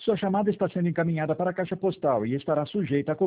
Sua chamada está sendo encaminhada para a caixa postal e estará sujeita a